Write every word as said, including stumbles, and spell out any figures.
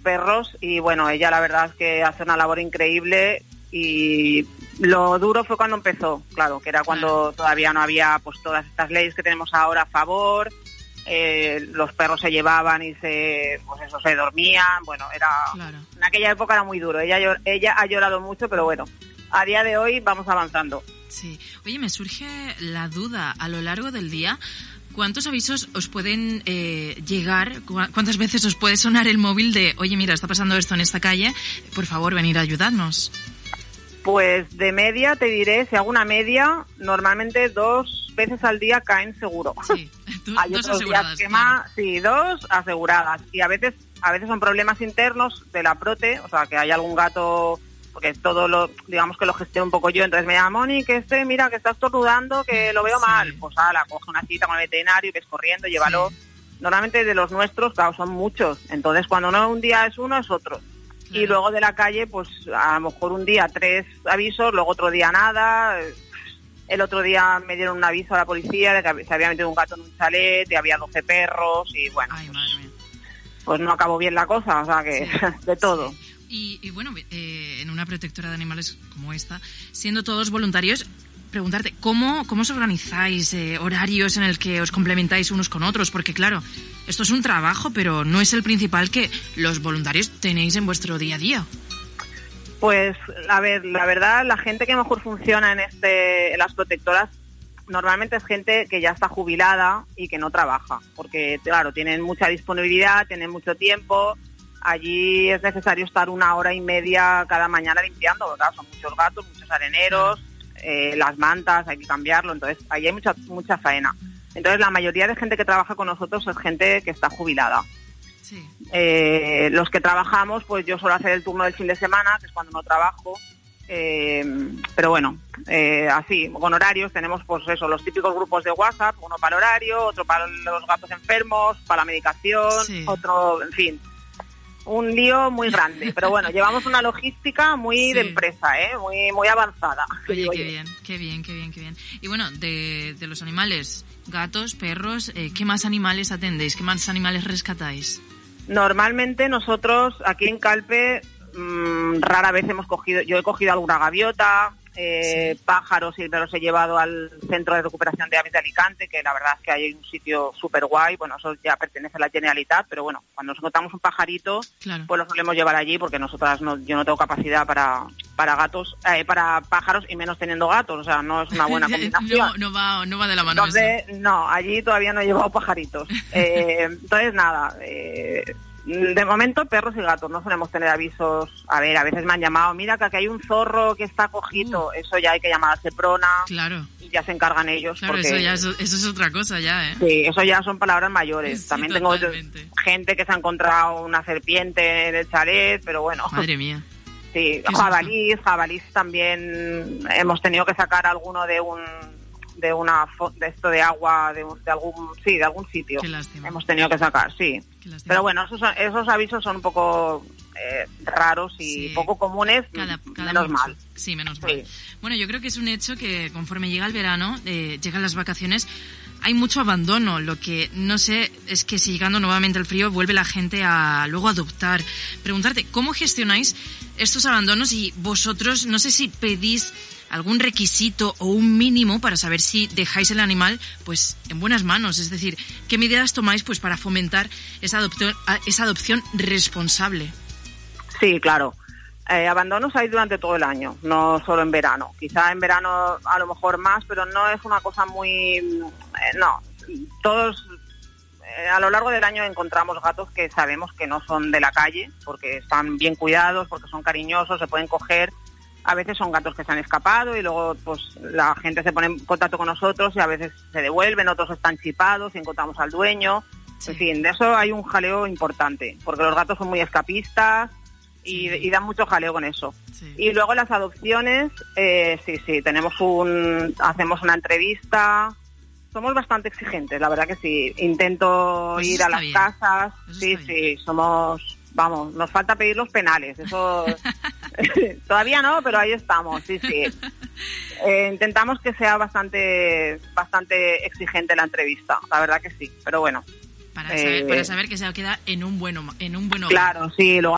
perros y bueno, ella la verdad es que hace una labor increíble y lo duro fue cuando empezó, claro, que era cuando claro. todavía no había pues todas estas leyes que tenemos ahora a favor, eh, los perros se llevaban y se pues eso se dormían, bueno, era claro. en aquella época era muy duro, ella, ella ha llorado mucho, pero bueno, a día de hoy vamos avanzando. Sí, oye, me surge la duda, a lo largo del día, ¿cuántos avisos os pueden eh, llegar? ¿Cuántas veces os puede sonar el móvil de, oye, mira, está pasando esto en esta calle, por favor, venir a ayudarnos? Pues de media, te diré, si hago una media, normalmente dos veces al día caen seguro. Sí, tú, Hay dos otros aseguradas. Días que más, sí, dos aseguradas. Y a veces, a veces son problemas internos de la prote, o sea, que hay algún gato... porque todo lo, digamos que lo gestiono un poco yo, entonces me llama Moni, que este, mira, que está estornudando, que lo veo sí. mal, pues ala, coge una cita con el veterinario, ves corriendo, llévalo. Sí. Normalmente de los nuestros, claro, son muchos, entonces cuando no un día es uno, es otro. Claro. Y luego de la calle, pues a lo mejor un día tres avisos, luego otro día nada. El otro día me dieron un aviso a la policía de que se había metido un gato en un chalet, y había doce perros, y bueno, Ay, pues, madre mía. pues no acabó bien la cosa, o sea que sí. de todo. Sí. Y, y bueno, eh, en una protectora de animales como esta, siendo todos voluntarios, preguntarte, ¿cómo, cómo os organizáis eh, horarios en el que os complementáis unos con otros? Porque claro, esto es un trabajo, pero no es el principal que los voluntarios tenéis en vuestro día a día. Pues, a ver, la verdad, la gente que mejor funciona en, este, en las protectoras normalmente es gente que ya está jubilada y que no trabaja, porque claro, tienen mucha disponibilidad, tienen mucho tiempo. Allí es necesario estar una hora y media cada mañana limpiando, porque claro, son muchos gatos, muchos areneros, eh, las mantas, hay que cambiarlo, entonces allí hay mucha mucha faena. Entonces la mayoría de gente que trabaja con nosotros es gente que está jubilada. Sí. Eh, los que trabajamos, pues yo suelo hacer el turno del fin de semana, que es cuando no trabajo, eh, pero bueno, eh, así, con horarios tenemos pues eso, los típicos grupos de WhatsApp, uno para el horario, otro para los gatos enfermos, para la medicación, sí. otro, en fin... Un lío muy grande, pero bueno, llevamos una logística muy sí. de empresa, ¿eh? Muy muy avanzada. Oye, qué bien, qué bien, qué bien, qué bien. Y bueno, de, de los animales, gatos, perros, eh, ¿qué más animales atendéis? ¿Qué más animales rescatáis? Normalmente nosotros aquí en Calpe mmm, rara vez hemos cogido, yo he cogido alguna gaviota, eh, sí. pájaros y me los he llevado al Centro de Recuperación de Aves de Alicante, que la verdad es que hay un sitio súper guay, bueno, eso ya pertenece a la Generalitat, pero bueno, cuando nos encontramos un pajarito, claro. pues lo solemos llevar allí, porque nosotras no, yo no tengo capacidad para para gatos, eh, para pájaros y menos teniendo gatos, o sea, no es una buena combinación. no, no va, no va de la mano. Entonces, eso. no, allí todavía no he llevado pajaritos. eh, entonces, nada, eh, de momento perros y gatos, no solemos tener avisos. A ver, a veces me han llamado, mira que aquí hay un zorro que está cogido, uh. eso ya hay que llamar a Seprona. Claro. Y ya se encargan ellos. Claro, porque, eso ya es, eso es otra cosa ya, ¿eh? Sí, eso ya son palabras mayores. Sí, también totalmente. Tengo gente que se ha encontrado una serpiente en el chalet, pero bueno. Madre mía. Sí, jabalís, jabalís también hemos tenido que sacar alguno de un de una de esto de agua de, de algún sí de algún sitio. Qué lástima. Hemos tenido que sacar, sí. Pero bueno, esos esos avisos son un poco eh, raros y sí. poco comunes, cada, cada menos mucho. mal. Sí, menos sí. mal. Bueno, yo creo que es un hecho que conforme llega el verano, eh, llegan las vacaciones, hay mucho abandono. Lo que no sé es que si llegando nuevamente el frío vuelve la gente a luego adoptar. Preguntarte, ¿cómo gestionáis estos abandonos? Y vosotros, no sé si pedís algún requisito o un mínimo para saber si dejáis el animal pues en buenas manos, es decir, ¿qué medidas tomáis pues para fomentar esa adopción, esa adopción responsable? Sí, claro. Eh, abandonos hay durante todo el año, no solo en verano. Quizá en verano a lo mejor más, pero no es una cosa muy... Eh, no, todos... Eh, a lo largo del año encontramos gatos que sabemos que no son de la calle, porque están bien cuidados, porque son cariñosos, se pueden coger. A veces son gatos que se han escapado y luego pues la gente se pone en contacto con nosotros y a veces se devuelven, otros están chipados y encontramos al dueño. Sí. En fin, de eso hay un jaleo importante, porque los gatos son muy escapistas y, sí. y dan mucho jaleo con eso. Sí. Y luego las adopciones, eh, sí, sí, tenemos un, hacemos una entrevista. Somos bastante exigentes, la verdad que sí. Intento pues ir a las bien. casas. Eso sí, sí, bien. somos... Vamos, nos falta pedir los penales, eso todavía no, pero ahí estamos, sí, sí. Eh, intentamos que sea bastante bastante exigente la entrevista, la verdad que sí, pero bueno. Para saber, eh, para saber que se queda en un bueno en un buen hogar. Claro, sí, lo